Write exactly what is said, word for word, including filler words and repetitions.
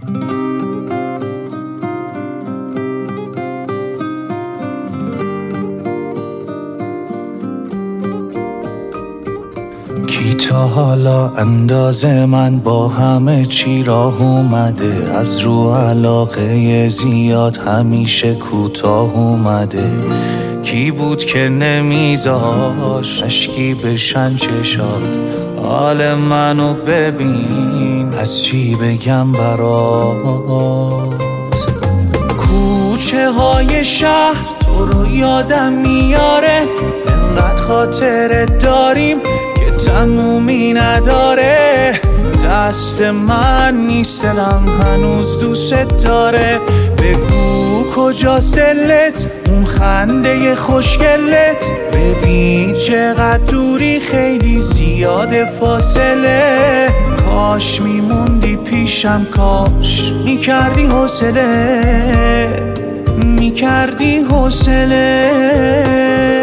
کی تا حالا اندازه من با همه چی راه اومده، از رو علاقه زیاد همیشه کوتاه اومده. کی بود که نمیذاش اشکی بشن چشات، حال منو ببین از چی بگم برات. کوچه های شهر تو رو یادم میاره، انقدر خاطره داریم که تمومی نداره. دست من نیست دلم هنوز دوست داره، بگو کجاست دلت اون خنده خوشگلت، ببین چقدر دوری خیلی زیاد فاصله. کاش میموندی پیشم، کاش میکردی حوصله، میکردی حوصله.